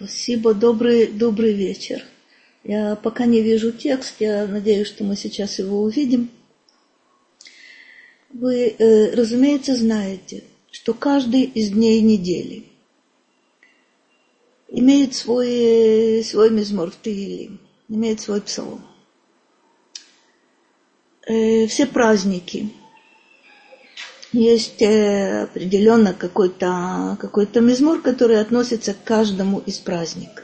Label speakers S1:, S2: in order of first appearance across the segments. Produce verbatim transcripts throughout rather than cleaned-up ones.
S1: Спасибо, добрый, добрый вечер. Я пока не вижу текст, я надеюсь, что мы сейчас его увидим. Вы, э, разумеется, знаете, что каждый из дней недели имеет свой, свой мизмор в Тегилим, имеет свой псалом. Э, все праздники. Есть э, определенно какой-то, какой-то мизмор, который относится к каждому из праздников.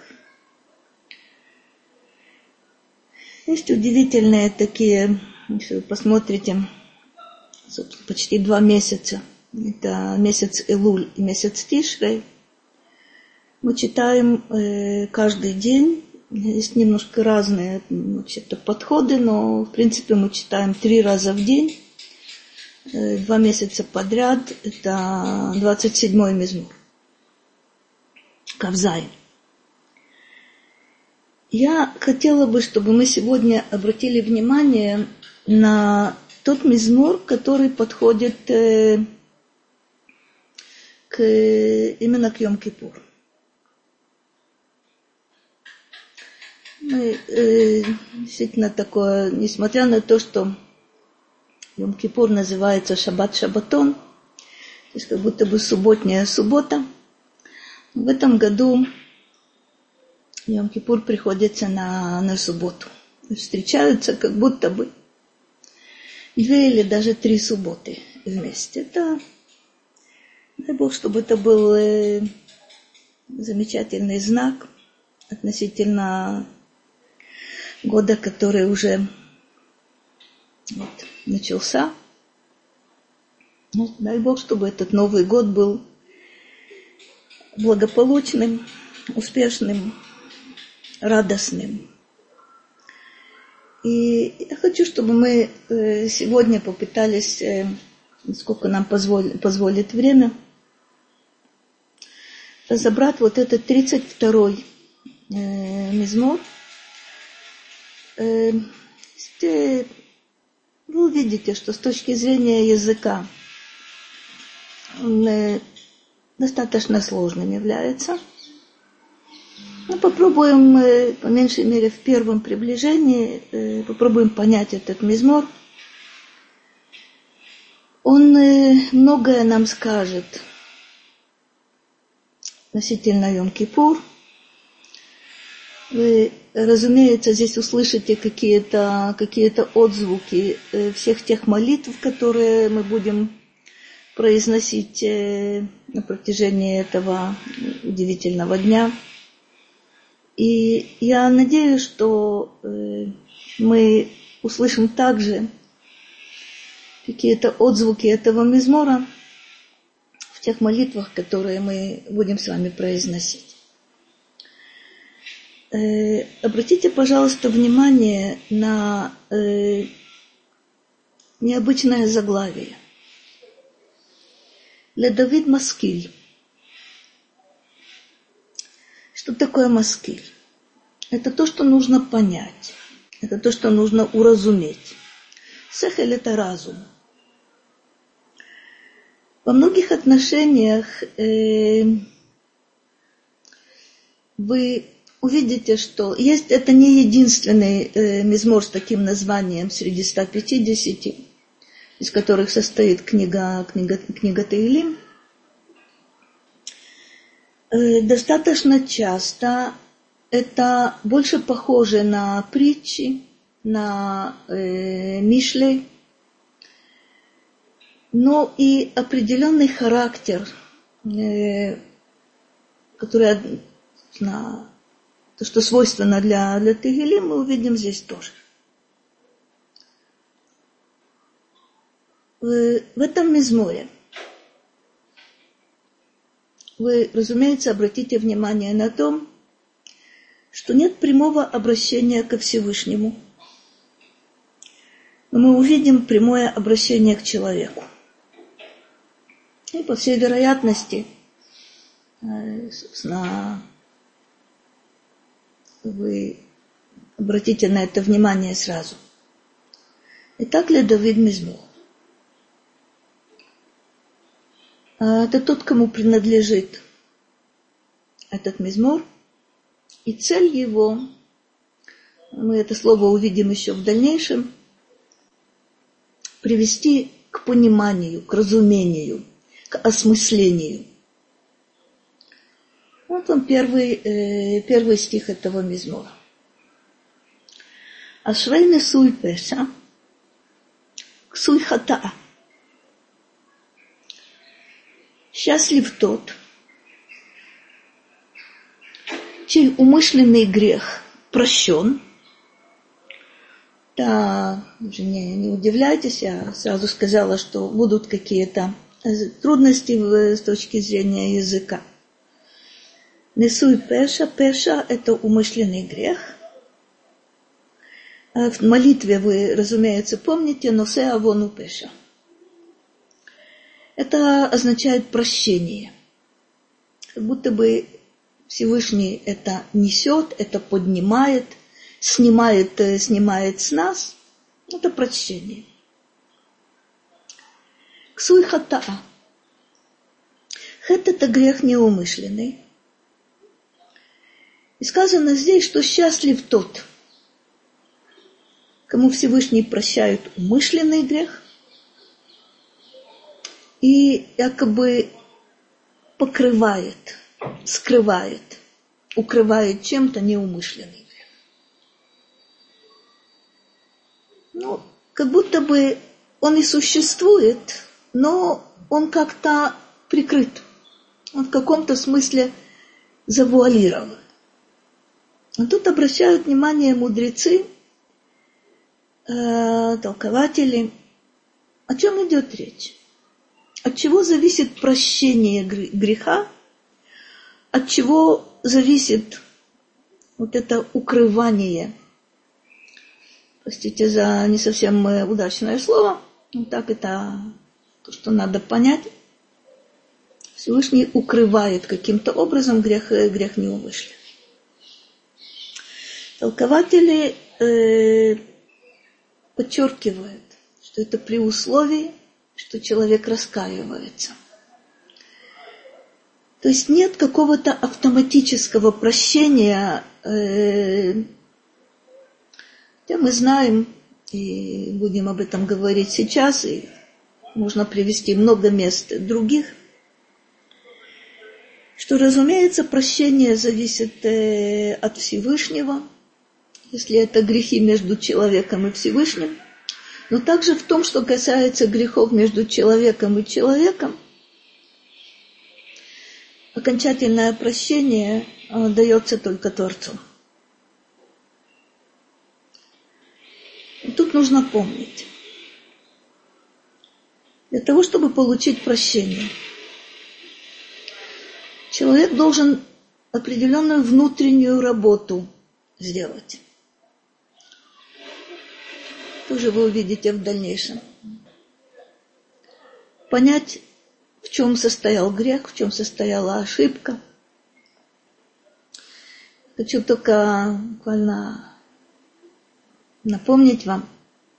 S1: Есть удивительные такие, если вы посмотрите, собственно, почти два месяца. Это месяц Элуль и месяц Тишрей. Мы читаем э, каждый день. Есть немножко разные вообще-то подходы, но в принципе мы читаем три раза в день. Э, два месяца подряд. Это двадцать седьмой мизмор. Кавзай. Я хотела бы, чтобы мы сегодня обратили внимание на тот мизмор, который подходит э, к, именно к Йом-Кипур. Мы, э, действительно такое, несмотря на то, что Йом-Кипур называется Шаббат-Шаббатон, то есть как будто бы субботняя суббота, в этом году Йом-Кипур приходится на, на субботу. Встречаются как будто бы две или даже три субботы вместе. Это, дай Бог, чтобы это был э, замечательный знак относительно года, который уже вот, начался. Ну, дай Бог, чтобы этот Новый год был благополучным, успешным, радостным. И я хочу, чтобы мы сегодня попытались, насколько нам позволит, позволит время, разобрать вот этот тридцать второй э, мизмор. Э, вы увидите, что с точки зрения языка он э, достаточно сложным является. Ну, попробуем, э, по меньшей мере, в первом приближении, э, попробуем понять этот мизмор. Он э, многое нам скажет относительно Йом-Кипур. Вы, разумеется, здесь услышите какие-то, какие-то отзвуки э, всех тех молитв, которые мы будем произносить э, на протяжении этого удивительного дня. И я надеюсь, что э, мы услышим также какие-то отзвуки этого мизмора в тех молитвах, которые мы будем с вами произносить. Э, обратите, пожалуйста, внимание на э, необычное заглавие. Ледавид Маскиль. Что такое маскиль? Это то, что нужно понять. Это то, что нужно уразуметь. Сехель – это разум. Во многих отношениях э, вы увидите, что есть, это не единственный э, мизмор с таким названием среди ста пятидесяти, из которых состоит книга, книга, книга Тегилим. Достаточно часто это больше похоже на притчи, на э, мишлей, но и определенный характер, э, который, на, то, что свойственно для, для Тегилим, мы увидим здесь тоже. В, в этом мизморе вы, разумеется, обратите внимание на то, что нет прямого обращения ко Всевышнему. Но мы увидим прямое обращение к человеку. И, по всей вероятности, собственно, вы обратите на это внимание сразу. Итак, Ледавид мизмор. Это тот, кому принадлежит этот мизмор. И цель его, мы это слово увидим еще в дальнейшем, привести к пониманию, к разумению, к осмыслению. Вот он первый, э, первый стих этого мизмора. Ашрей несуй пеша, ксуй хатаа. Счастлив тот, чей умышленный грех прощен. Да, не, не удивляйтесь, я сразу сказала, что будут какие-то трудности с точки зрения языка. Несуй пеша, пеша – это умышленный грех. В молитве вы, разумеется, помните «носе авону пеша». Это означает прощение. Как будто бы Всевышний это несет, это поднимает, снимает, снимает с нас. Это прощение. Ксуй хатаа. Хет – это грех неумышленный. И сказано здесь, что счастлив тот, кому Всевышний прощает умышленный грех и якобы покрывает, скрывает, укрывает чем-то неумышленный грех. Ну, как будто бы он и существует, но он как-то прикрыт. Он в каком-то смысле завуалирован. Но тут обращают внимание мудрецы, э, толкователи, о чем идет речь. От чего зависит прощение греха, от чего зависит вот это укрывание. Простите за не совсем удачное слово, но так это то, что надо понять. Всевышний укрывает каким-то образом грех, грех неумышленный. Толкователи э, подчеркивают, что это при условии, что человек раскаивается. То есть нет какого-то автоматического прощения. Э, хотя мы знаем, и будем об этом говорить сейчас, и можно привести много мест других, что, разумеется, прощение зависит э, от Всевышнего, если это грехи между человеком и Всевышним, но также в том, что касается грехов между человеком и человеком, окончательное прощение э, дается только Творцу. И тут нужно помнить, для того, чтобы получить прощение, человек должен определенную внутреннюю работу сделать. Тоже вы увидите в дальнейшем. Понять, в чем состоял грех, в чем состояла ошибка. Хочу только буквально напомнить вам,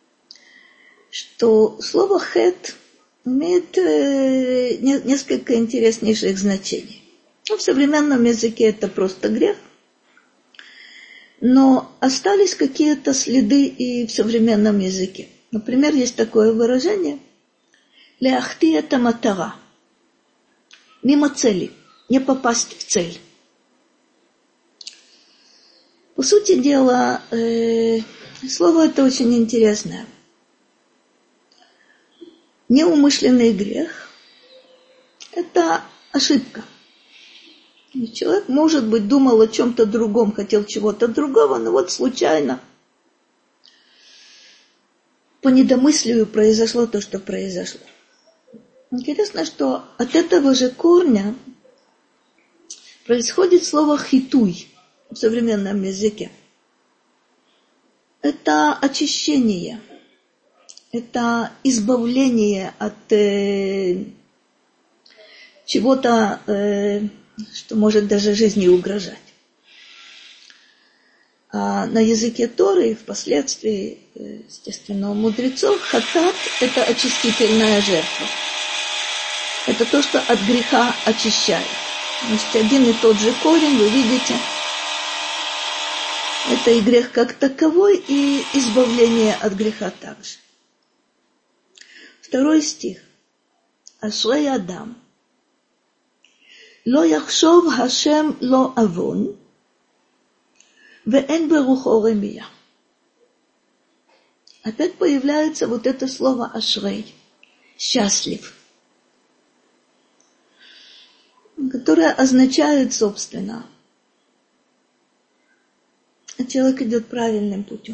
S1: что слово «хет» имеет несколько интереснейших значений. Ну, в современном языке это просто грех, но остались какие-то следы и в современном языке. Например, есть такое выражение «ляхти это матара» – мимо цели, не попасть в цель. По сути дела, э, слово это очень интересное. Неумышленный грех – это ошибка. Человек, может быть, думал о чем-то другом, хотел чего-то другого, но вот случайно по недомыслию произошло то, что произошло. Интересно, что от этого же корня происходит слово «хитуй» в современном языке. Это очищение, это избавление от э, чего-то, э, что может даже жизни угрожать. А на языке Торы впоследствии, естественно, у мудрецов хатат – это очистительная жертва. Это то, что от греха очищает. Значит, один и тот же корень, вы видите, Это и грех как таковой, и избавление от греха также. Второй стих. Ашрей Адам. Ло яхшов Хашем ло авон, веэн берухо ремия. Опять появляется вот это слово ашрей, счастлив, которое означает, собственно, человек идет правильным путем.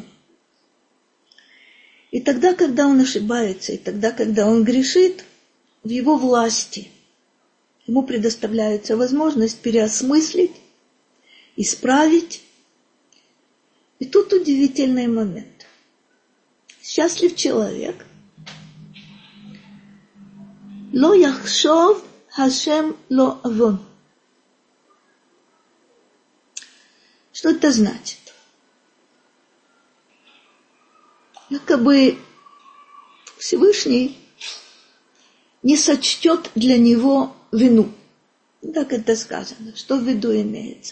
S1: И тогда, когда он ошибается, и тогда, когда он грешит, в его власти ему предоставляется возможность переосмыслить, исправить. И тут удивительный момент. Счастлив человек. Ло яхшов Хашем ло авон. Что это значит? Якобы Всевышний не сочтет для него вину. Так это сказано. Что в виду имеется?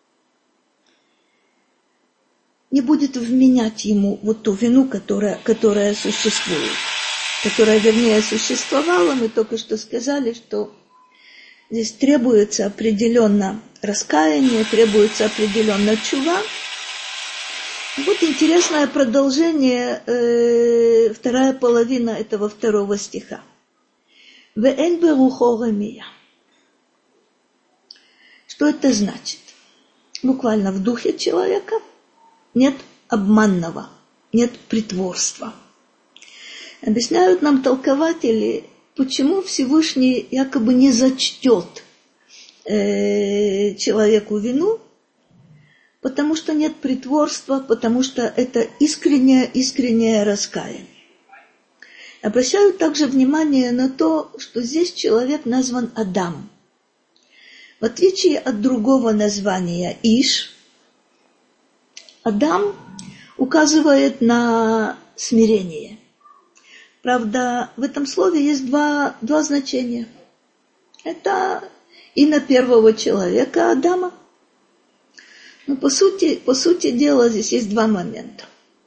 S1: Не будет вменять ему вот ту вину, которая, которая существует. Которая, вернее, существовала. Мы только что сказали, что здесь требуется определенно раскаяние, требуется определенно тшува. Вот интересное продолжение, э, вторая половина этого второго стиха. Веэн берухо ремия. Что это значит? Буквально в духе человека нет обманного, нет притворства. Объясняют нам толкователи, почему Всевышний якобы не зачтет э, человеку вину, потому что нет притворства, потому что это искреннее, искреннее раскаяние. Обращают также внимание на то, что здесь человек назван Адам. В отличие от другого названия Иш, Адам указывает на смирение. Правда, в этом слове есть два, два значения. Это имя первого человека Адама. Но по сути, по сути дела здесь есть два момента.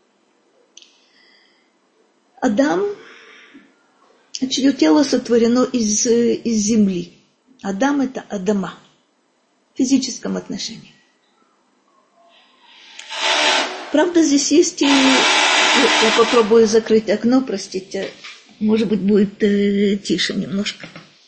S1: Адам, чье тело сотворено из, из земли. Адам – это Адама в физическом отношении. Правда, здесь есть и... Я попробую закрыть окно, простите. Может быть, будет э, тише немножко.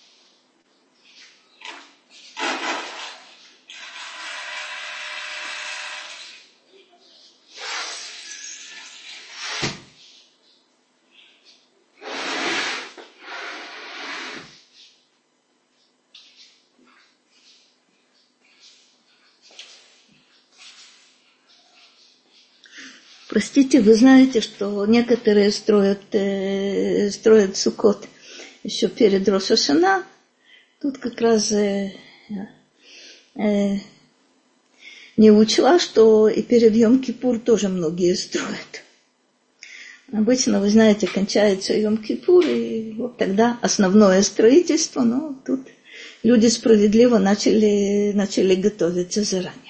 S1: Простите, вы знаете, что некоторые строят, э, строят суккот еще перед Рош ха-Шана. Тут как раз э, э, не учла, что и перед Йом-Кипур тоже многие строят. Обычно, вы знаете, кончается Йом-Кипур, и вот тогда основное строительство, но тут люди справедливо начали, начали готовиться заранее.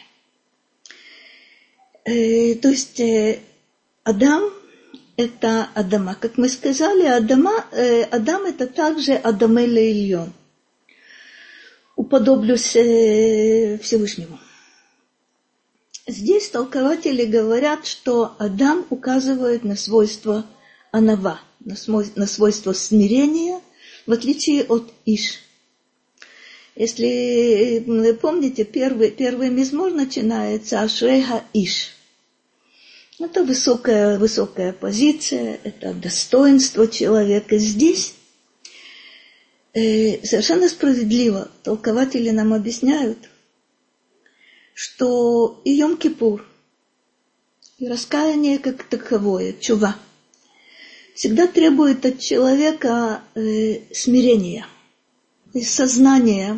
S1: Э, то есть э, Адам – это Адама. Как мы сказали, Адама, э, Адам – это также Адаме ле-Ильон. Уподоблюсь э, Всевышнему. Здесь толкователи говорят, что Адам указывает на свойство анава, на, свой, на свойство смирения, в отличие от Иш. Если вы помните, первый, первый мизмор начинается «Ашреха Иш». Это высокая, высокая позиция, это достоинство человека. Здесь э, совершенно справедливо толкователи нам объясняют, что и Йом-Кипур, и раскаяние как таковое, тшува, всегда требует от человека э, смирения и сознания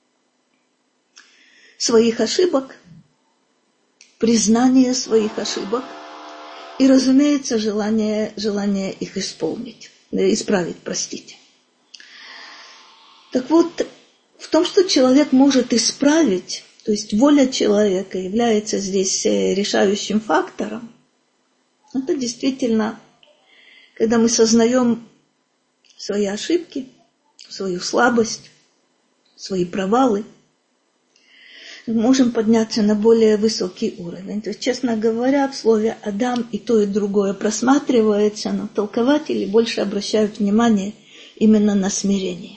S1: своих ошибок, признания своих ошибок и, разумеется, желание, желание их исполнить, исправить, простите. Так вот, в том, что человек может исправить, То есть воля человека является здесь решающим фактором. Это действительно, когда мы сознаем свои ошибки, свою слабость, свои провалы, мы можем подняться на более высокий уровень. То есть, честно говоря, в слове «Адам» и то, и другое просматривается, но толкователи больше обращают внимание именно на смирение.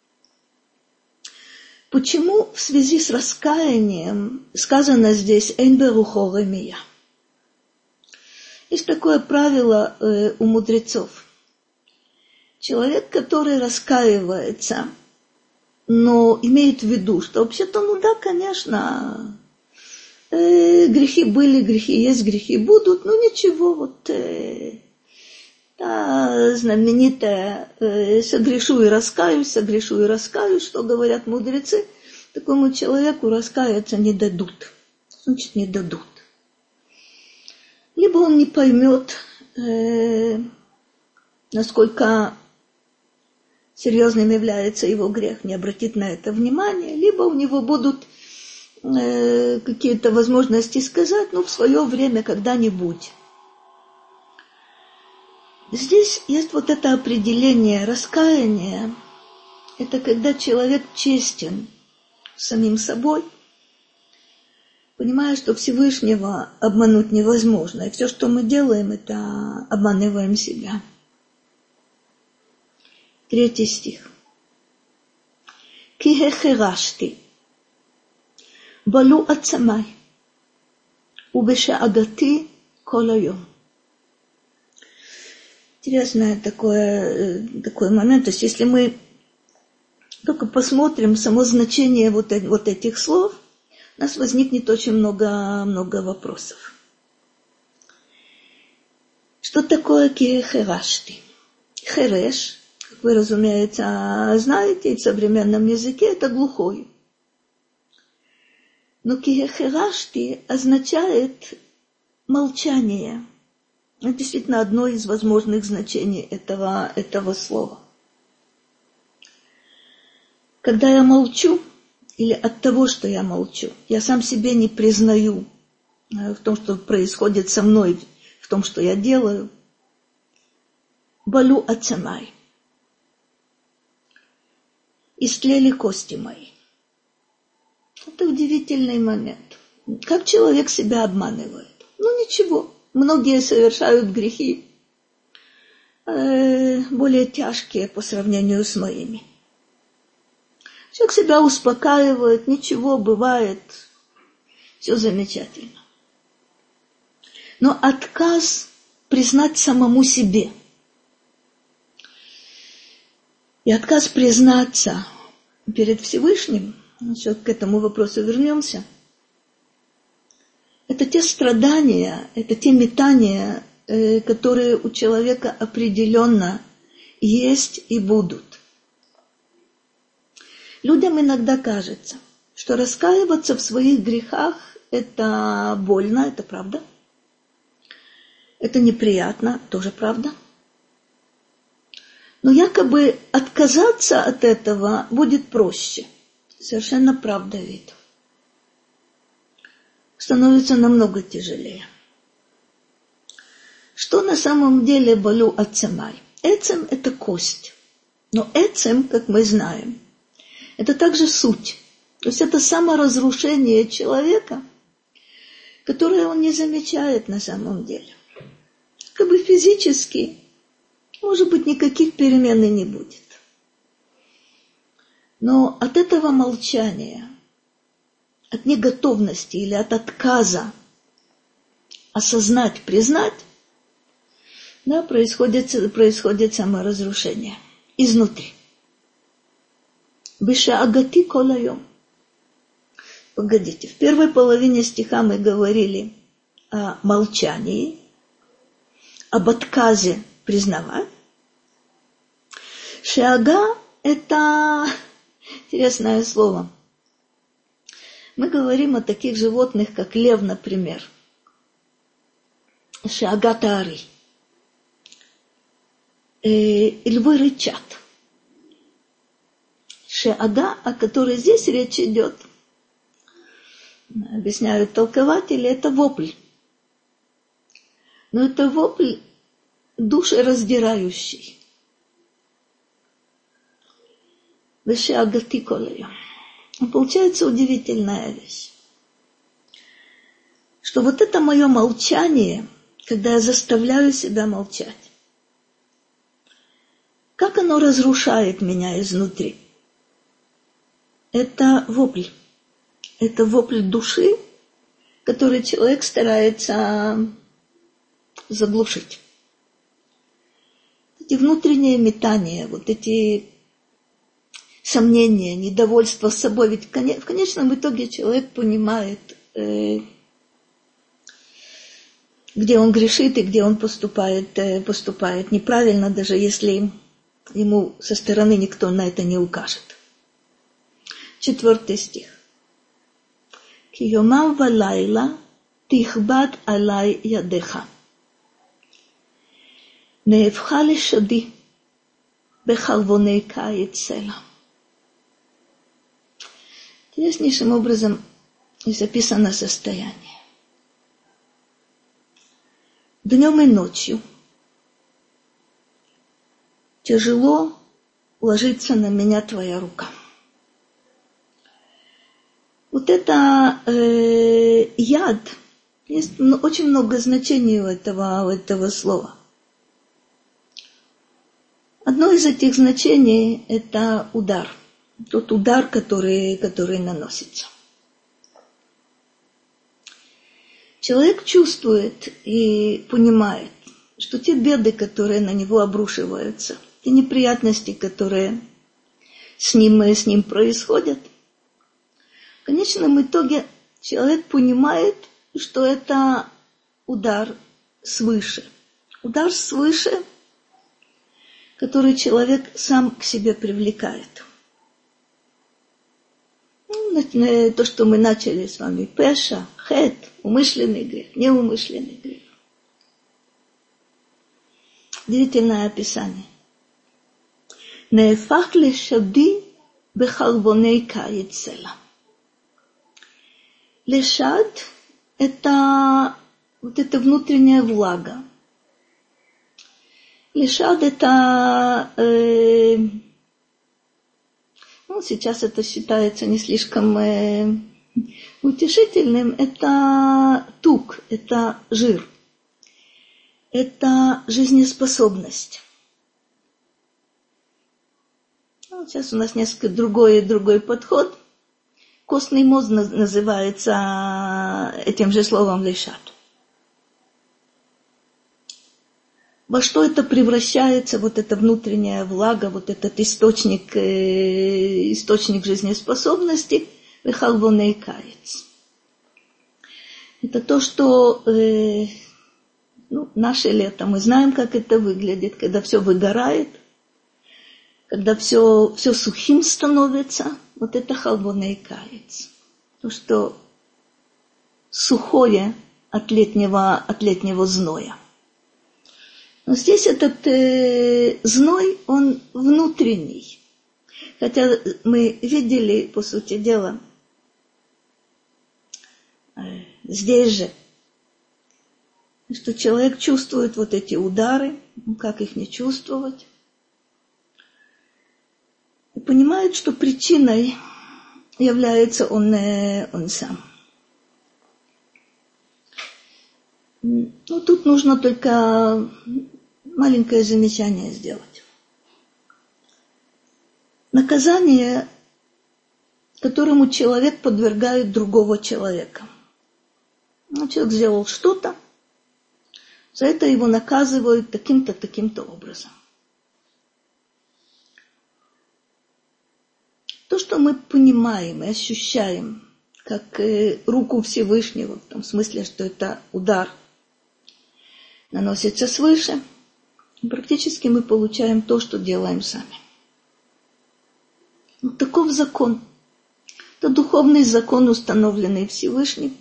S1: Почему в связи с раскаянием сказано здесь «Эйн берухо ремия»? Есть такое правило э, у мудрецов. Человек, который раскаивается, но имеет в виду, что вообще-то, ну да, конечно, э, грехи были, грехи есть, грехи будут, но ничего, вот э, та знаменитая э, «согрешу и раскаюсь, согрешу и раскаюсь», что говорят мудрецы, такому человеку раскаяться не дадут. Значит, не дадут. Либо он не поймет, э, насколько серьезным является его грех, не обратит на это внимания, либо у него будут э, какие-то возможности сказать, ну, в свое время, когда-нибудь. Здесь есть вот это определение раскаяния. Это когда человек честен с самим собой, понимая, что Всевышнего обмануть невозможно. И все, что мы делаем, это обманываем себя. Третий стих. Ки хехерашти балу ацамай убешаагати кол хайом. Интересный такой, такой момент. То есть, если мы только посмотрим само значение вот, вот этих слов, у нас возникнет очень много, много вопросов. Что такое ки херашти? Хереш, как вы, разумеется, знаете, в современном языке это глухой. Но ки херашти означает молчание. Это действительно одно из возможных значений этого, этого слова. Когда я молчу, или от того, что я молчу, я сам себе не признаю в том, что происходит со мной, в том, что я делаю, балу ацамай. Истлели кости мои. Это удивительный момент. Как человек себя обманывает? Ну ничего, многие совершают грехи э, более тяжкие по сравнению с моими. Человек себя успокаивает, ничего, бывает, все замечательно. Но отказ признать самому себе и отказ признаться перед Всевышним, еще к этому вопросу вернемся, это те страдания, это те метания, которые у человека определенно есть и будут. Людям иногда кажется, что раскаиваться в своих грехах – это больно, это правда. Это неприятно, тоже правда. Но якобы отказаться от этого будет проще. Совершенно правда ведь. Становится намного тяжелее. Что на самом деле балу ацамай? Эцем – это кость. Но эцем, как мы знаем, это также суть. То есть это саморазрушение человека, которое он не замечает на самом деле. Как бы физически, может быть, никаких перемен и не будет. Но от этого молчания, от неготовности или от отказа осознать, признать, да, происходит, происходит саморазрушение изнутри. Бешаагати кол хайом. Погодите, в первой половине стиха мы говорили о молчании, об отказе признавать. Шеага – это интересное слово. Мы говорим о таких животных, как лев, например. Шеага таари. Львы рычат. Шеага, о которой здесь речь идет, объясняют толкователи, это вопль. Но это вопль душераздирающий. Получается удивительная вещь, что вот это мое молчание, когда я заставляю себя молчать, как оно разрушает меня изнутри. Это вопль. Это вопль души, который человек старается заглушить. Эти внутренние метания, вот эти сомнения, недовольство собой. Ведь в конечном итоге человек понимает, где он грешит и где он поступает, поступает неправильно, даже если ему со стороны никто на это не укажет. Четвертый стих. Ки йомам валайла тихбат алай ядеха. Неевха лешади бехалвоней каит села. Интереснейшим образом здесь описано состояние. Днем и ночью тяжело ложится на меня твоя рука. Вот это э, яд, есть очень много значений у этого, у этого слова. Одно из этих значений – это удар. Тот удар, который, который наносится. Человек чувствует и понимает, что те беды, которые на него обрушиваются, те неприятности, которые с ним, с ним происходят, в конечном итоге человек понимает, что это удар свыше. Удар свыше, который человек сам к себе привлекает. Ну, то, что мы начали с вами, пеша, хет, умышленный грех, неумышленный грех. Удивительное описание. Неефах лешади бехалвоней каит села. Лешад – это вот эта внутренняя влага. Лешад – это, э, ну, сейчас это считается не слишком э, утешительным, это тук, это жир, это жизнеспособность. Ну, сейчас у нас несколько другой, другой подход. Костный мозг называется этим же словом лешад. Во что это превращается, вот эта внутренняя влага, вот этот источник, э, источник жизнеспособности, вехалвоней каец. Это то, что э, ну, наше лето, мы знаем, как это выглядит, когда все выгорает, когда все, все сухим становится, вот это халвоней каец. То, что сухое от летнего, от летнего зноя. Но здесь этот э, зной, он внутренний. Хотя мы видели, по сути дела, э, здесь же, что человек чувствует вот эти удары, как их не чувствовать, и понимает, что причиной является он, э, он сам. Ну, тут нужно только маленькое замечание сделать. Наказание, которому человек подвергает другого человека. Ну, человек сделал что-то, за это его наказывают таким-то, таким-то образом. То, что мы понимаем и ощущаем, как э, руку Всевышнего, в том смысле, что это удар наносится свыше, практически мы получаем то, что делаем сами. Вот таков закон. Это духовный закон, установленный Всевышним.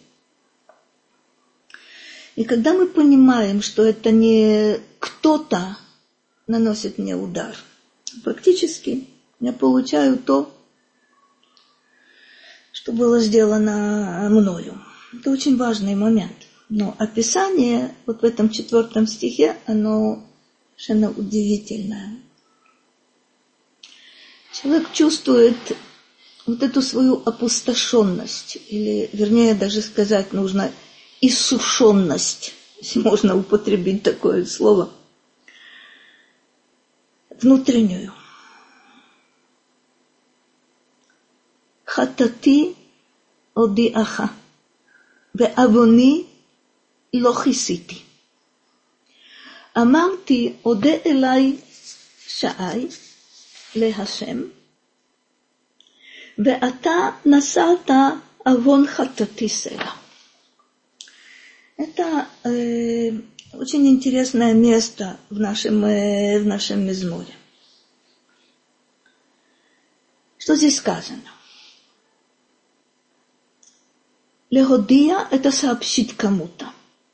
S1: И когда мы понимаем, что это не кто-то наносит мне удар, практически я получаю то, что было сделано мною. Это очень важный момент. Но описание вот в этом четвертом стихе, оно совершенно удивительное. Человек чувствует вот эту свою опустошенность, или, вернее, даже сказать нужно, иссушенность, если можно употребить такое слово, внутреннюю. Хатати одиаха, ועווני לא כיסיתי. אמרתי, אודה אליי שעי להשם, ואתה נשאת עוון חטאתי סלע. Это э, очень интересное место в нашем, э, в нашем мизморе. Что здесь сказано? Леходия – это сообщить кому-то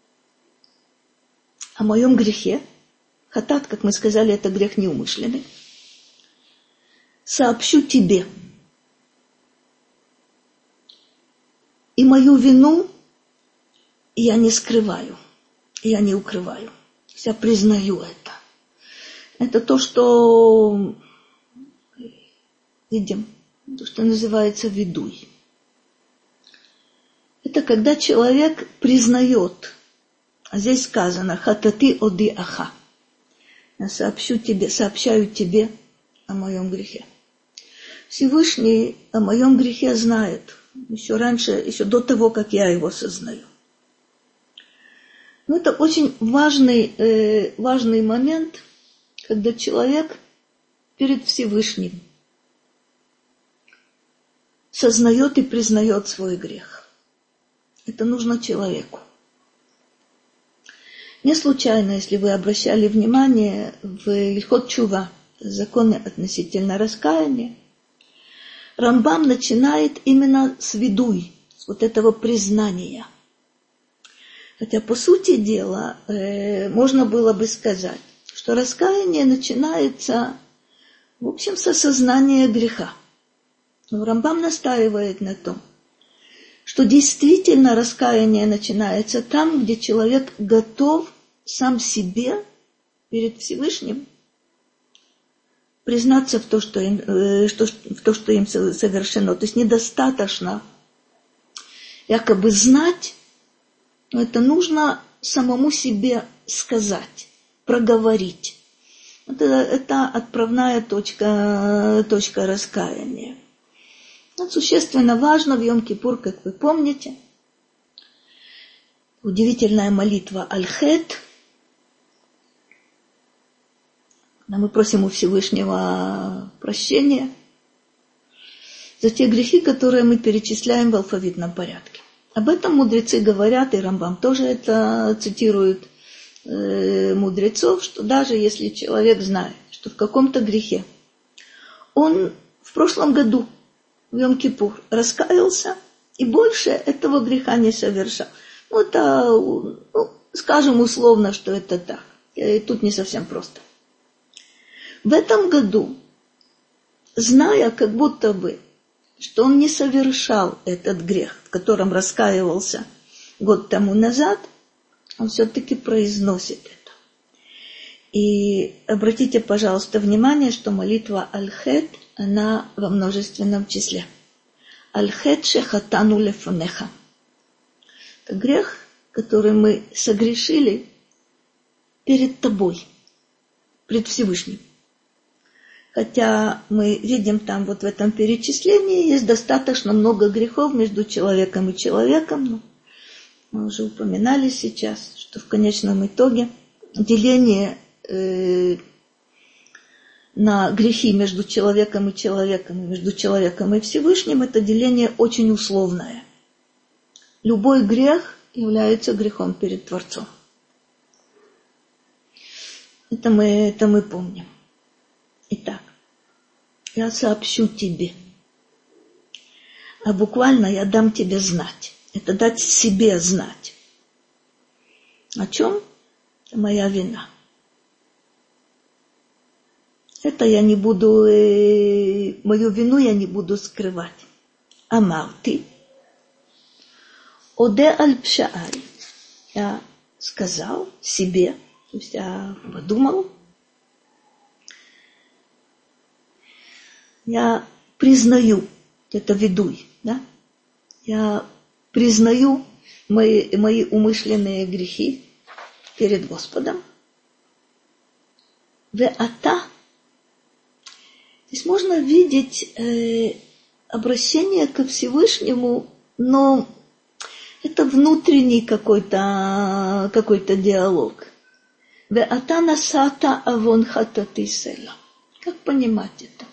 S1: о моем грехе. Хатат, как мы сказали, это грех неумышленный. Сообщу тебе. И мою вину я не скрываю, я не укрываю. Я признаю это. Это то, что видим, то, что называется видуй. Это когда человек признает, а здесь сказано «хатати оди аха», я сообщу тебе, сообщаю тебе о моем грехе. Всевышний о моем грехе знает еще раньше, еще до того, как я его сознаю. Но это очень важный, э, важный момент, когда человек перед Всевышним сознает и признает свой грех. Это нужно человеку. Не случайно, если вы обращали внимание, в Ильхот Тшува, законы относительно раскаяния, Рамбам начинает именно с видуй, с вот этого признания. Хотя, по сути дела, э, можно было бы сказать, что раскаяние начинается, в общем, с осознания греха. Но Рамбам настаивает на том, что действительно раскаяние начинается там, где человек готов сам себе перед Всевышним признаться в то, что им, э, что, в то, что им совершено. То есть недостаточно якобы знать, но это нужно самому себе сказать, проговорить. Это, это отправная точка, точка раскаяния. Это существенно важно в Йом-Кипур, как вы помните. Удивительная молитва Аль-Хет. Мы просим у Всевышнего прощения за те грехи, которые мы перечисляем в алфавитном порядке. Об этом мудрецы говорят, и Рамбам тоже это цитирует э, мудрецов, что даже если человек знает, что в каком-то грехе он в прошлом году в Йом-Кипур раскаялся и больше этого греха не совершал. Ну, это, ну, скажем условно, что это так. И тут не совсем просто. В этом году, зная как будто бы, что он не совершал этот грех, в котором раскаивался год тому назад, он все-таки произносит это. И обратите, пожалуйста, внимание, что молитва Аль-Хет, она во множественном числе. Аль-Хет шехатану лефанеха. Это грех, который мы согрешили перед тобой, пред Всевышним. Хотя мы видим там вот в этом перечислении есть достаточно много грехов между человеком и человеком. Но мы уже упоминали сейчас, что в конечном итоге деление э, на грехи между человеком и человеком, и между человеком и Всевышним, это деление очень условное. Любой грех является грехом перед Творцом. Это мы, это мы помним. Итак, я сообщу тебе, а буквально я дам тебе знать. Это дать себе знать. О чем? Это моя вина. Это я не буду, э, мою вину я не буду скрывать. амарти, оде аль пшаай, я сказал себе, то есть я подумал, я признаю, это ведуй, да, я признаю мои, мои умышленные грехи перед Господом. Веата. Здесь можно видеть э, обращение ко Всевышнему, но это внутренний какой-то, какой-то диалог. Веата насата авон хатати села. Как понимать это?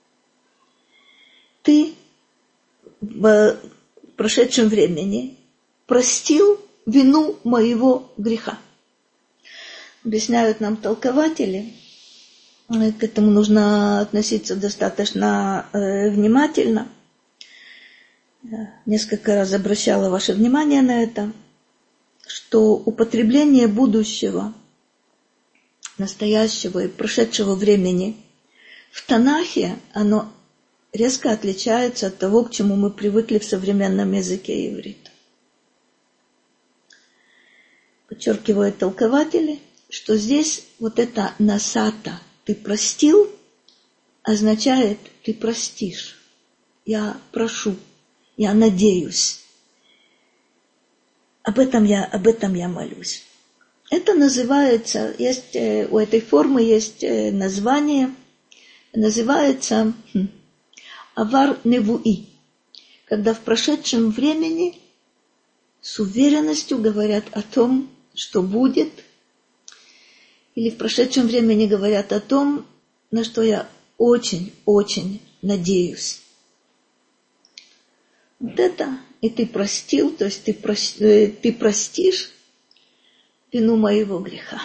S1: Ты в прошедшем времени простил вину моего греха. Объясняют нам толкователи, к этому нужно относиться достаточно э, внимательно. Я несколько раз обращала ваше внимание на это, что употребление будущего, настоящего и прошедшего времени в Танахе, оно резко отличается от того, к чему мы привыкли в современном языке иврита. Подчеркивают толкователи, что здесь вот это насата, ты простил, означает ты простишь. Я прошу, я надеюсь. Об этом я, об этом я молюсь. Это называется, есть, у этой формы есть название, называется хм, авар невуи, когда в прошедшем времени с уверенностью говорят о том, что будет, или в прошедшем времени говорят о том, на что я очень-очень надеюсь. Вот это и ты простил, то есть ты, прости, ты простишь вину моего греха.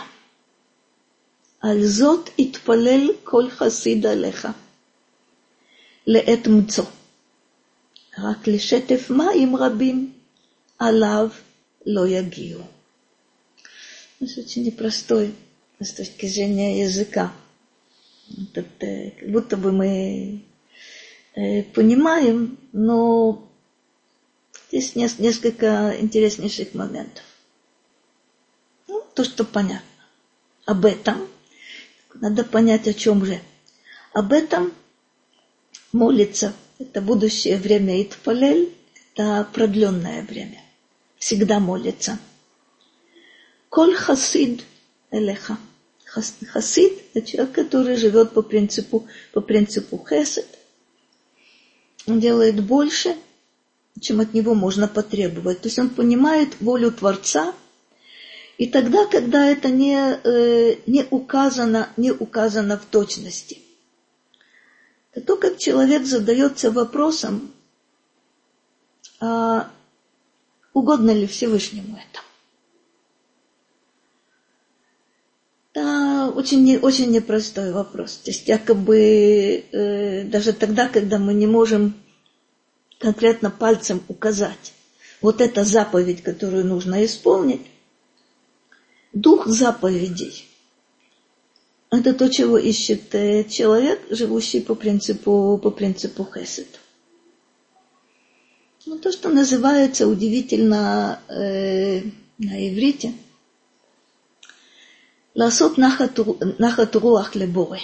S1: Аль-зот итпалель коль хасид алеха леэт мцо. Рак лешетеф маим рабим алав ло ягиу. Это очень непростой с точки зрения языка. Это, как будто бы мы э, понимаем, но здесь несколько интереснейших моментов. Ну, то, что понятно. Об этом надо понять, о чем же. Об этом молится. Это будущее время Итпалель, это продленное время. Всегда молится. Коль хасид элеха. Хасид – это человек, который живет по принципу, по принципу хесед. Он делает больше, чем от него можно потребовать. То есть он понимает волю Творца, и тогда, когда это не, э, не, указано, не указано в точности. Это то, как человек задается вопросом, а угодно ли Всевышнему это. Это очень, очень непростой вопрос. То есть якобы э, даже тогда, когда мы не можем конкретно пальцем указать вот эта заповедь, которую нужно исполнить, дух заповедей – это то, чего ищет человек, живущий по принципу, по принципу хесед. Ну, то, что называется удивительно э, на иврите «ласот нахат руах леборе».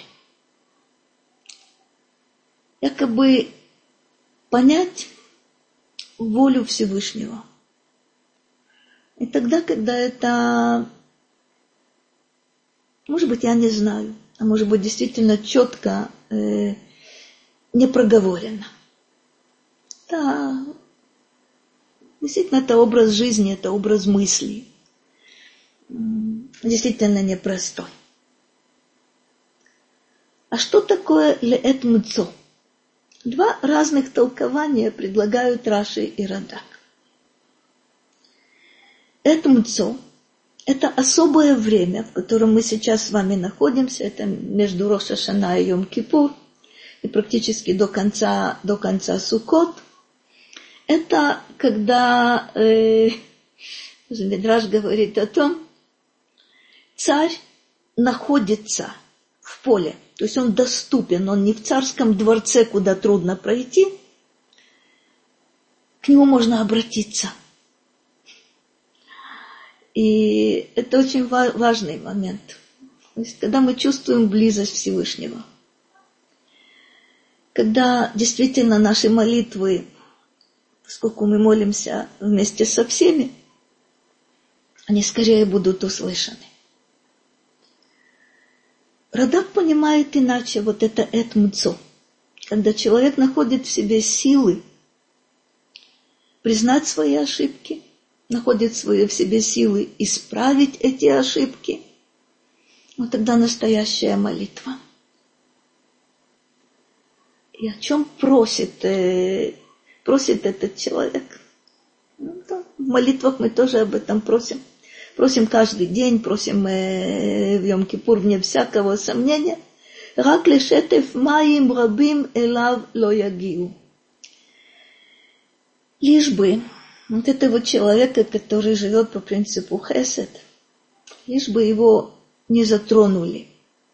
S1: Якобы понять волю Всевышнего. И тогда, когда это, может быть, я не знаю, а может быть, действительно четко э, не проговорено. Да, действительно, это образ жизни, это образ мысли. Действительно непростой. А что такое леэт мцо? Два разных толкования предлагают Раши и Радак. Эт мцо – это особое время, в котором мы сейчас с вами находимся, это между Рош ха-Шана и Йом-Кипур, и практически до конца, до конца Суккот. Это когда э, Мидраш говорит о том, царь находится в поле, то есть он доступен, он не в царском дворце, куда трудно пройти, к нему можно обратиться. И это очень важный момент. То есть, когда мы чувствуем близость Всевышнего, когда действительно наши молитвы, поскольку мы молимся вместе со всеми, они скорее будут услышаны. Радак понимает иначе вот это этмцо, когда человек находит в себе силы признать свои ошибки, находит в себе силы исправить эти ошибки, вот тогда настоящая молитва. И о чем просит, э, просит этот человек? Ну, да, в молитвах мы тоже об этом просим. Просим каждый день, просим э, в Йом-Кипур, вне всякого сомнения. «Рак лешетеф маим рабим элав ло ягиу». Лишь бы вот этого человека, который живет по принципу хесед, лишь бы его не затронули.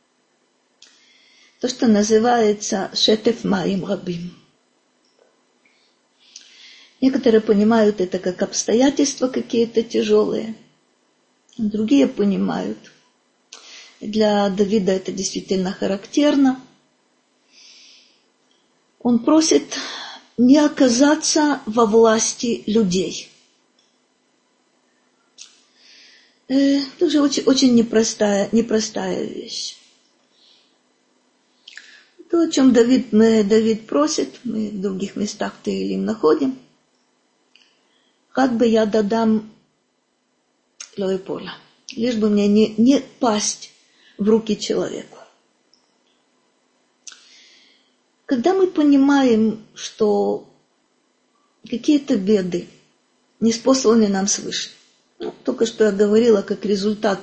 S1: То, что называется шетеф маим рабим. Некоторые понимают это как обстоятельства какие-то тяжелые, другие понимают. Для Давида это действительно характерно. Он просит не оказаться во власти людей. Это тоже очень, очень непростая, непростая вещь. То, о чем Давид, Давид просит, мы в других местах Теилим находим. Как бы я дадам лоэпола, лишь бы мне не, не пасть в руки человеку. Когда мы понимаем, что какие-то беды ниспосланы нам свыше, ну, только что я говорила, как результат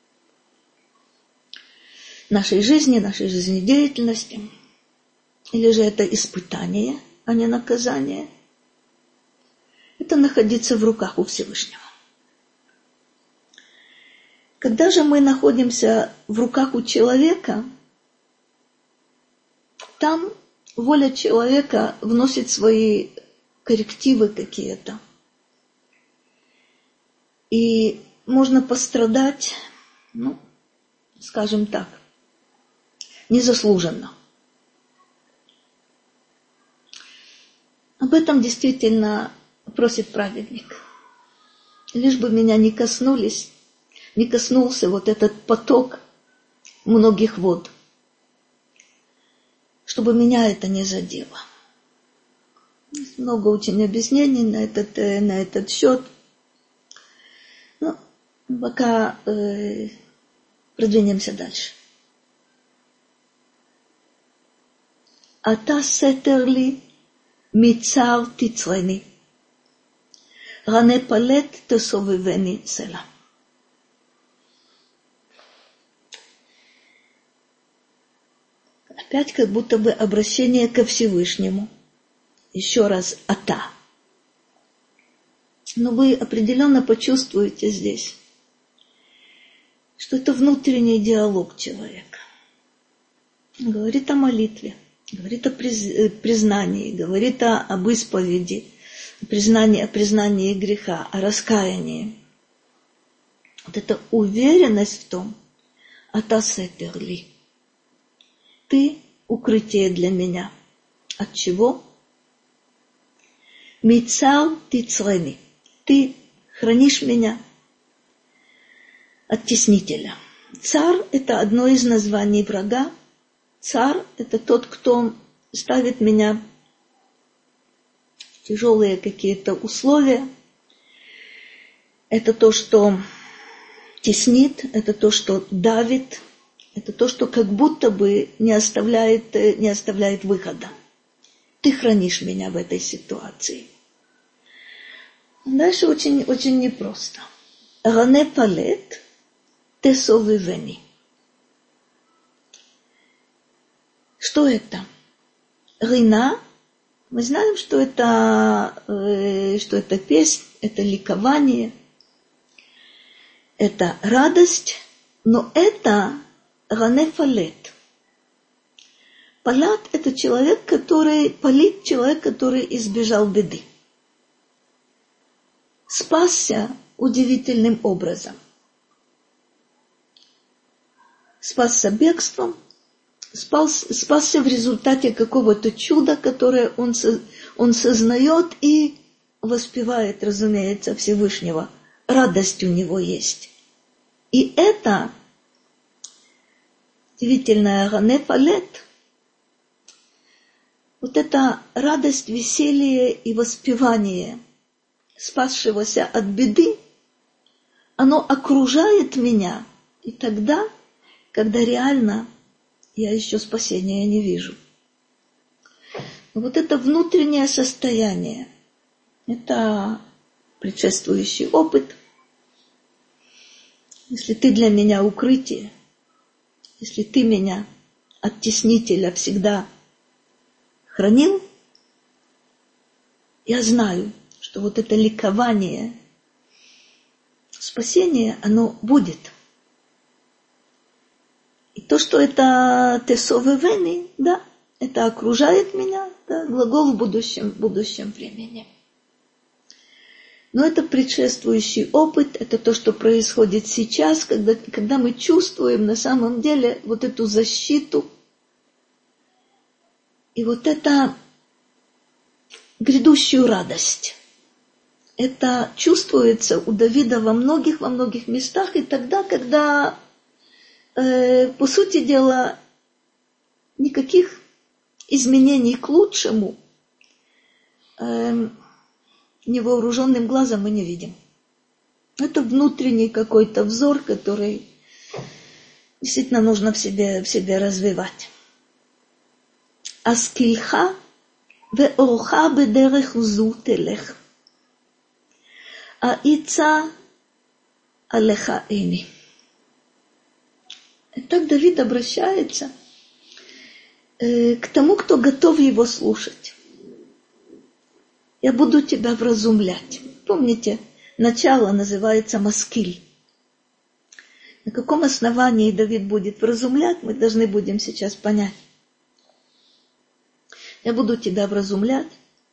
S1: нашей жизни, нашей жизнедеятельности, или же это испытание, а не наказание, это находиться в руках у Всевышнего. Когда же мы находимся в руках у человека, там воля человека вносит свои коррективы какие-то. И можно пострадать, ну, скажем так, незаслуженно. Об этом действительно просит праведник. Лишь бы меня не коснулись, не коснулся вот этот поток многих вод, чтобы меня это не задело. Есть много очень объяснений на этот, на этот счет. Но пока э, продвинемся дальше. Ата сетерли мицар тицрени, ране палет тесовевени села. Опять как будто бы обращение ко Всевышнему. Еще раз «Ата». Но вы определенно почувствуете здесь, что это внутренний диалог человека. Он говорит о молитве, говорит о признании, говорит о, об исповеди, о признании, о признании греха, о раскаянии. Вот эта уверенность в том «Ата сетерли». Ты укрытие для меня. От чего? Мицар тицрени. Ты хранишь меня от теснителя. Цар – это одно из названий врага. Цар – это тот, кто ставит меня в тяжелые какие-то условия. Это то, что теснит, это то, что давит. Это то, что как будто бы не оставляет, не оставляет выхода. Ты хранишь меня в этой ситуации. Дальше очень, очень непросто. Ране палет тесовевени. Что это? Рина. Мы знаем, что это, э, что это песнь, это ликование, это радость, но это ране палет. Палат – это человек, который, палит – человек, который избежал беды. спасся удивительным образом. Спасся бегством, спас, спасся в результате какого-то чуда, которое он, он сознает и воспевает, разумеется, Всевышнего. Радость у него есть. И это удивительное ганефалет, вот эта радость, веселье и воспевание спасшегося от беды, оно окружает меня, и тогда, когда реально я еще спасения не вижу. Вот это внутреннее состояние, это предшествующий опыт. Если ты для меня укрытие, если ты меня от теснителя всегда хранил, я знаю, что вот это ликование, спасение, оно будет. И то, что это тесовы вены, да, это окружает меня, да, глагол в будущем, в будущем времени. Но это предшествующий опыт, это то, что происходит сейчас, когда, когда мы чувствуем на самом деле вот эту защиту. И вот это грядущую радость. Это чувствуется у Давида во многих, во многих местах, и тогда, когда, э, по сути дела, никаких изменений к лучшему э, невооруженным глазом мы не видим. Это внутренний какой-то взор, который действительно нужно в себе, в себе развивать. Аскильха веорха бедерех зу телех. Аица алеха эйни. И так Давид обращается э, к тому, кто готов его слушать. Я буду тебя вразумлять. Помните, начало называется маскиль. На каком основании Давид будет вразумлять, мы должны будем сейчас понять. Я буду тебя вразумлять.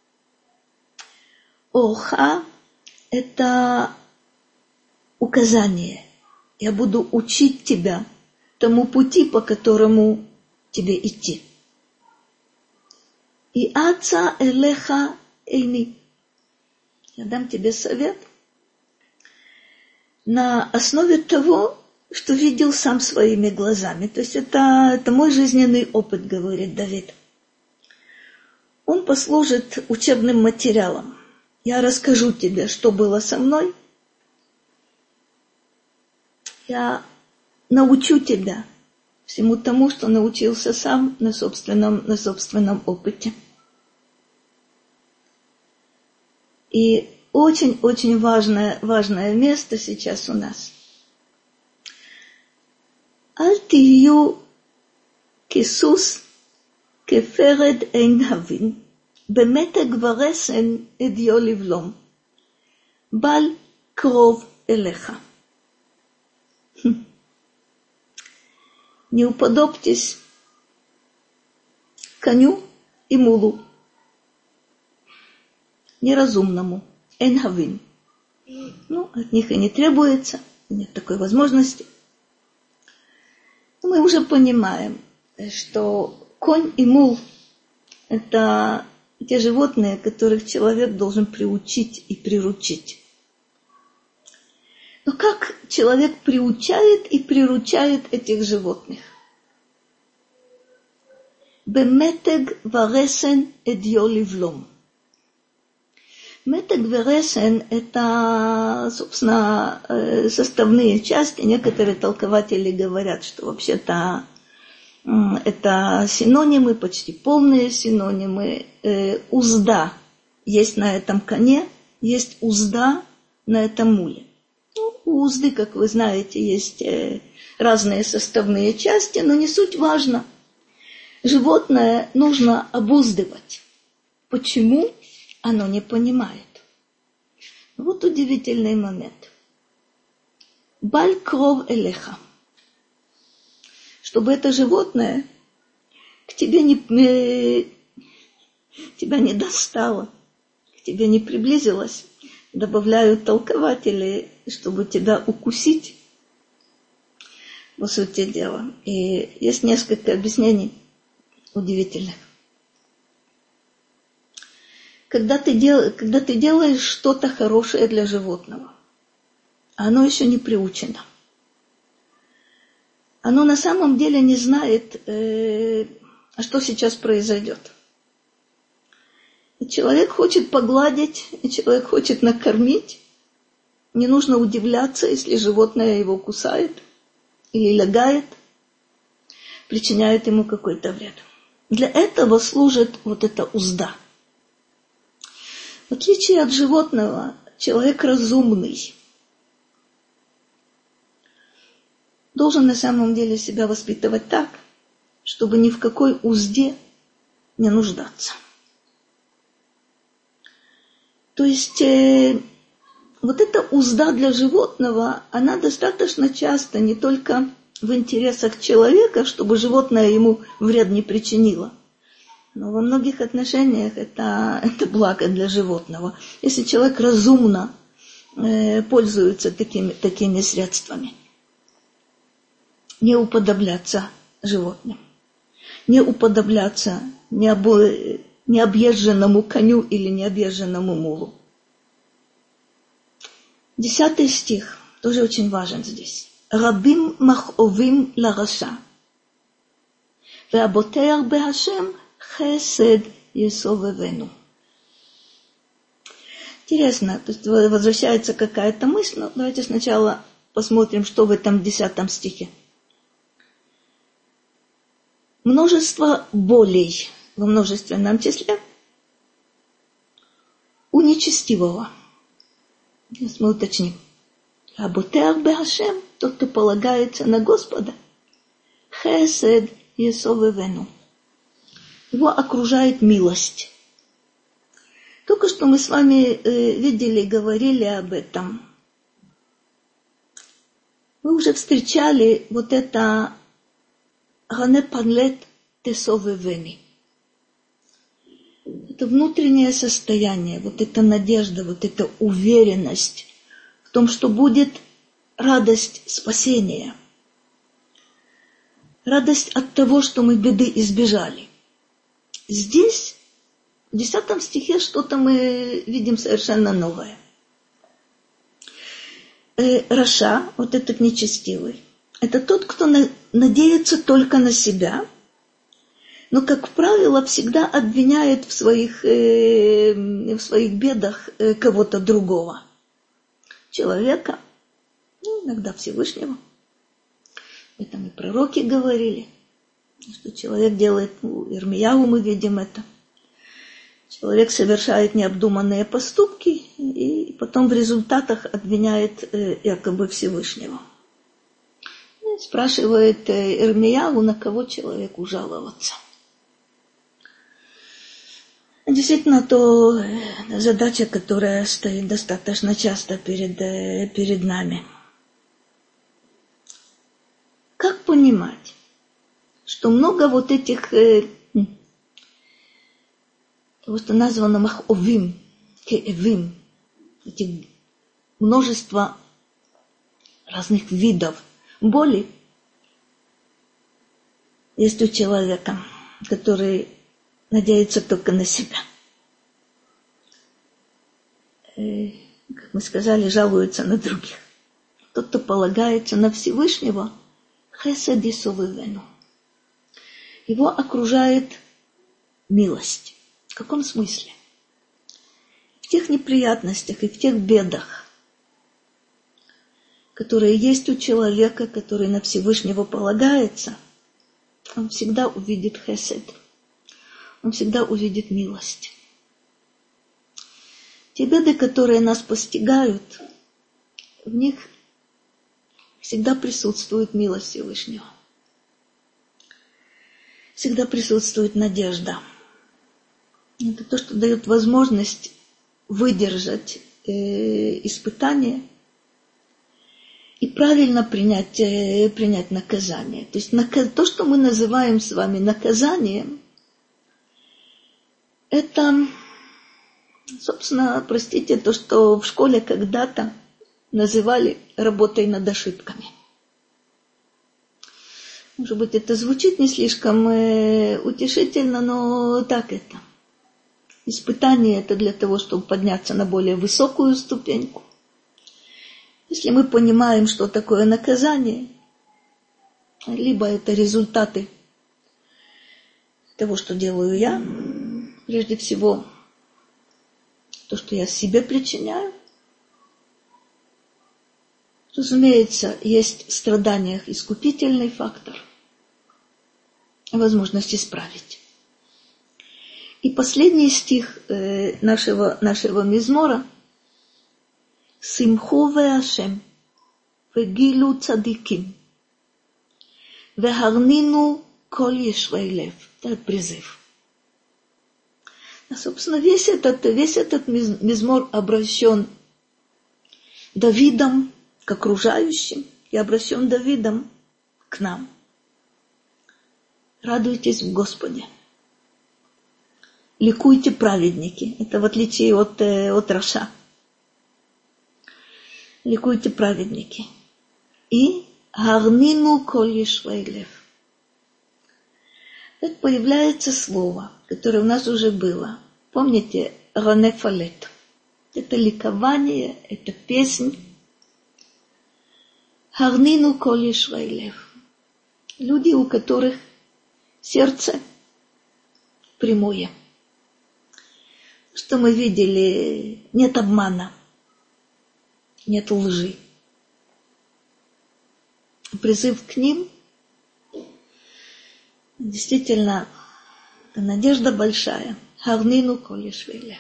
S1: Оха – это указание. Я буду учить тебя тому пути, по которому тебе идти. И аца элеха эйни. Я дам тебе совет на основе того, что видел сам своими глазами. То есть это, это мой жизненный опыт, говорит Давид. Он послужит учебным материалом. Я расскажу тебе, что было со мной. Я научу тебя всему тому, что научился сам на собственном, на собственном опыте. И очень-очень важное, важное место сейчас у нас. Аль тию кисус кеферед эйн хавин, במתג ורסן אדיו לבלום, בל קרוב אליך. Не уподобьтесь коню и мулу, неразумному, энхавин. Ну, от них и не требуется, нет такой возможности. Мы уже понимаем, что конь и мул – это те животные, которых человек должен приучить и приручить. Но как человек приучает и приручает этих животных? Беметег варесен эдьо ливлом. Метег варесен – это, собственно, составные части. Некоторые толкователи говорят, что вообще-то это синонимы, почти полные синонимы. Узда есть на этом коне, есть узда на этом муле. Ну, у узды, как вы знаете, есть разные составные части, но не суть важно. Животное нужно обуздывать. Почему? Оно не понимает. Вот удивительный момент. Баль кров элеха. Чтобы это животное к тебе не, э, тебя не достало, к тебе не приблизилось, добавляют толкователи, чтобы тебя укусить, по сути дела. И есть несколько объяснений удивительных. Когда ты, дел, когда ты делаешь что-то хорошее для животного, а оно еще не приучено, оно на самом деле не знает, э, а что сейчас произойдет. И человек хочет погладить, и человек хочет накормить. Не нужно удивляться, если животное его кусает или лягает, причиняет ему какой-то вред. Для этого служит вот эта узда. В отличие от животного, человек разумный должен на самом деле себя воспитывать так, чтобы ни в какой узде не нуждаться. То есть э, вот эта узда для животного, она достаточно часто не только в интересах человека, чтобы животное ему вред не причинило, но во многих отношениях это, это благо для животного. Если человек разумно э, пользуется такими, такими средствами. Не уподобляться животным, не уподобляться необо... необъезженному коню или необъезженному мулу. Десятый стих тоже очень важен здесь. Рабим маховим лараша, веаботеар беашем хесед есовевену. Интересно, то есть возвращается какая-то мысль, но давайте сначала посмотрим, что в этом десятом стихе. Множество болей во множественном числе у нечестивого. Сейчас мы уточним. Аботеар беашем, тот, кто полагается на Господа, хесед есовевену. Его окружает милость. Только что мы с вами э, видели, говорили об этом. Мы уже встречали вот это ганепанлет тесовевени. Это внутреннее состояние, вот эта надежда, вот эта уверенность в том, что будет радость спасения. Радость от того, что мы беды избежали. Здесь, в десятом стихе, что-то мы видим совершенно новое. Э, Раша, вот этот нечестивый, это тот, кто на, надеется только на себя, но, как правило, всегда обвиняет в своих, э, в своих бедах э, кого-то другого. Человека, ну, иногда Всевышнего. Об этом и пророки говорили, что человек делает, ну, Ирмияу мы видим это. Человек совершает необдуманные поступки и потом в результатах обвиняет э, якобы Всевышнего. И спрашивает э, Ирмияу, на кого человеку жаловаться. Действительно, то задача, которая стоит достаточно часто перед, перед нами. Как понимать, что много вот этих, того, что названо маховим, кеевим, этих множество разных видов боли есть у человека, который надеется только на себя. И, как мы сказали, жалуется на других. Тот, кто полагается на Всевышнего, хесед есовевену. Его окружает милость. В каком смысле? В тех неприятностях и в тех бедах, которые есть у человека, который на Всевышнего полагается, он всегда увидит хесед. Он всегда увидит милость. Те беды, которые нас постигают, в них всегда присутствует милость Всевышнего. Всегда присутствует надежда. Это то, что дает возможность выдержать э, испытание и правильно принять, э, принять наказание. То есть наказ, то, что мы называем с вами наказанием, Это, Собственно, простите, то, что в школе когда-то называли работой над ошибками. Может быть, это звучит не слишком э, утешительно, но так это. Испытание это для того, чтобы подняться на более высокую ступеньку. Если мы понимаем, что такое наказание, либо это результаты того, что делаю я, прежде всего, то, что я себе причиняю. Разумеется, есть в страданиях искупительный фактор, возможность исправить. И последний стих э, нашего, нашего мизмора «Симху веашем, вегилу цадиким, вегарнину коль ешвей лев». Это призыв. А, собственно, весь этот, весь этот мизмор обращен Давидом к окружающим и обращен Давидом к нам. Радуйтесь в Господе. Ликуйте, праведники. Это в отличие от, от Раша. Ликуйте, праведники. И гарнину коль ешвей лев. Тут появляется слово, которое у нас уже было. Помните, ранефалет. Это ликование, это песнь. Гарнину коль ешвей лев. Люди, у которых сердце прямое. Что мы видели, нет обмана, нет лжи. Призыв к ним действительно надежда большая. Гарнину коль ешвей лев.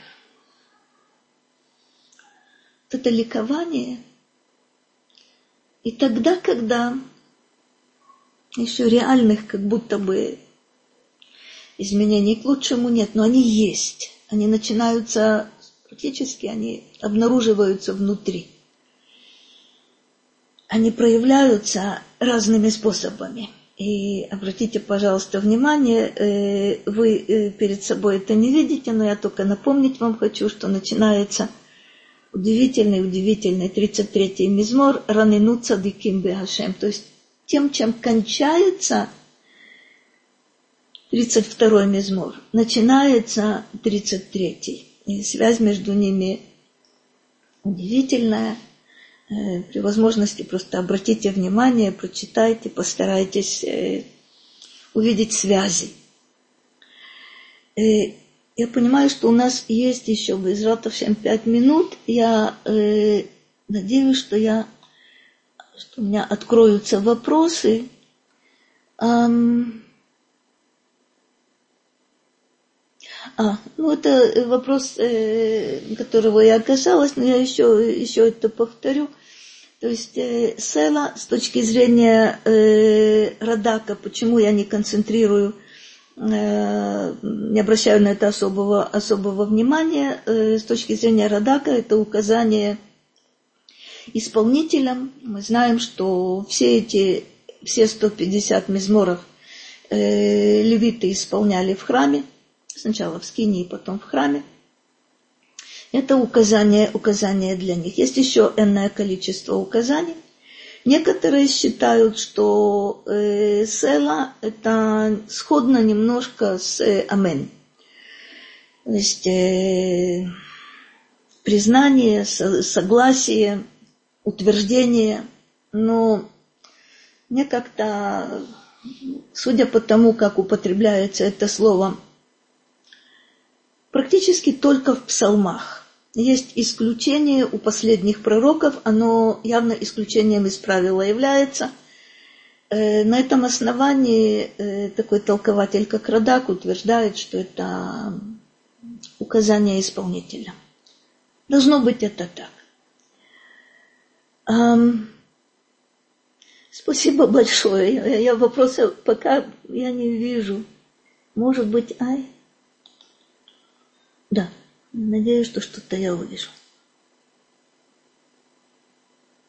S1: Это ликование. И тогда, когда еще реальных как будто бы изменений к лучшему нет, но они есть. Они начинаются, практически они обнаруживаются внутри. Они проявляются разными способами. И обратите, пожалуйста, внимание, вы перед собой это не видите, но я только напомнить вам хочу, что начинается удивительный, удивительный тридцать третий мизмор «Ранену цадиким беашем», то есть тем, чем кончается тридцать второй мизмор, начинается тридцать третий. И связь между ними удивительная. При возможности просто обратите внимание, прочитайте, постарайтесь увидеть связи. Я понимаю, что у нас есть еще Бе'эзрат Ашем пять минут. Я надеюсь, что, я, что у меня откроются вопросы. А, ну это вопрос, э, которого я касалась, но я еще, еще это повторю. То есть э, села с точки зрения э, Радака, почему я не концентрирую, э, не обращаю на это особого, особого внимания, э, с точки зрения Радака это указание исполнителям. Мы знаем, что все эти, все сто пятьдесят мизморов э, левиты исполняли в храме. Сначала в скинии, потом в храме. Это указание, указание для них. Есть еще энное количество указаний. Некоторые считают, что э, села это сходно немножко с э, амен. То есть э, признание, со, согласие, утверждение. Но мне как-то, судя по тому, как употребляется это слово, практически только в псалмах. Есть исключение у последних пророков, оно явно исключением из правила является. На этом основании такой толкователь, как Радак, утверждает, что это указание исполнителя. Должно быть это так. Спасибо большое. Я вопроса пока я не вижу. Может быть, ай? Да, надеюсь, что что-то я увижу.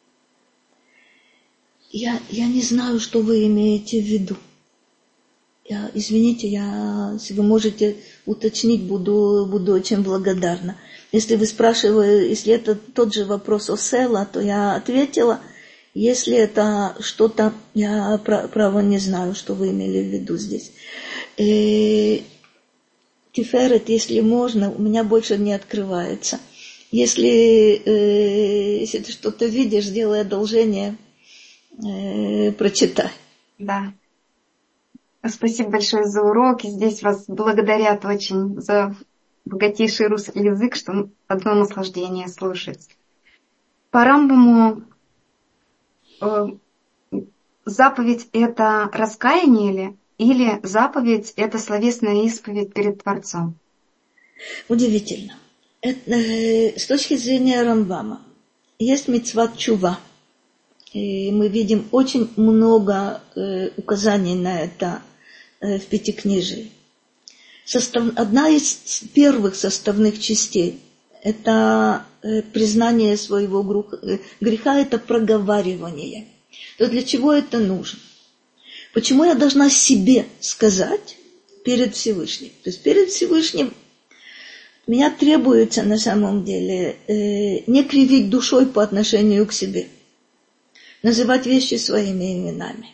S1: Я, я не знаю, что вы имеете в виду. Я, извините, я, если вы можете уточнить, буду, буду очень благодарна. Если вы спрашиваете, если это тот же вопрос о села, то я ответила. Если это что-то, я право не знаю, что вы имели в виду здесь. И Тиферет, если можно, у меня больше не открывается. Если, э, если ты что-то видишь, сделай одолжение, э, прочитай.
S2: Да. Спасибо большое за урок. И здесь вас благодарят очень за богатейший русский язык, что одно наслаждение слушать. По Рамбаму э, заповедь – это раскаяние ли? Или заповедь – это словесная исповедь перед Творцом?
S1: Удивительно. Это, э, с точки зрения Рамбама есть мицват чува. И мы видим очень много э, указаний на это э, в Пятикнижии. Состав, одна из первых составных частей – это э, признание своего греха, э, греха, это проговаривание. То для чего это нужно? Почему я должна себе сказать перед Всевышним? То есть перед Всевышним меня требуется на самом деле э, не кривить душой по отношению к себе, называть вещи своими именами,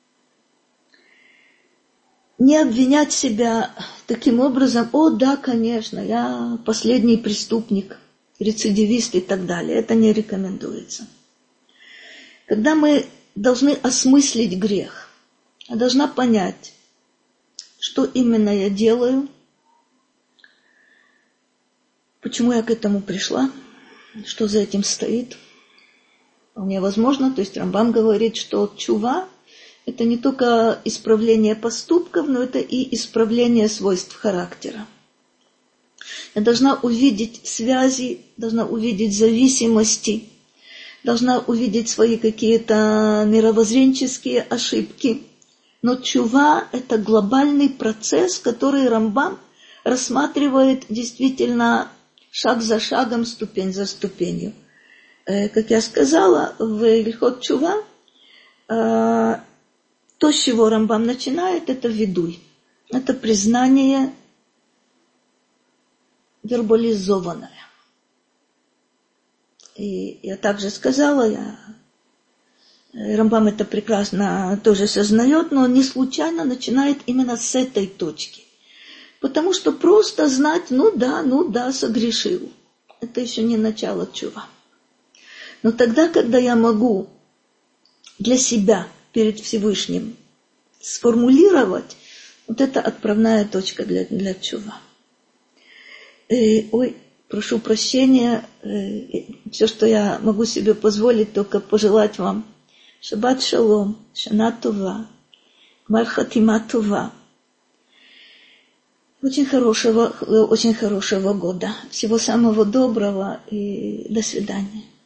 S1: не обвинять себя таким образом: о, да, конечно, я последний преступник, рецидивист и так далее. Это не рекомендуется. Когда мы должны осмыслить грех, я должна понять, что именно я делаю, почему я к этому пришла, что за этим стоит. Вполне возможно, то есть Рамбам говорит, что чува – это не только исправление поступков, но это и исправление свойств характера. Я должна увидеть связи, должна увидеть зависимости, должна увидеть свои какие-то мировоззренческие ошибки. Но чува – это глобальный процесс, который Рамбам рассматривает действительно шаг за шагом, ступень за ступенью. Как я сказала, в Ильхот Чува то, с чего Рамбам начинает, это видуй. Это признание вербализованное. И я также сказала, я, Рамбам это прекрасно тоже сознает, но он не случайно начинает именно с этой точки. Потому что просто знать, ну да, ну да, согрешил. Это еще не начало чува. Но тогда, когда я могу для себя перед Всевышним сформулировать, вот это отправная точка для, для чува. И, ой, прошу прощения, все, что я могу себе позволить, только пожелать вам шаббат шалом, шана това, гмар хатима това. Очень хорошего, очень хорошего года. Всего самого доброго и до свидания.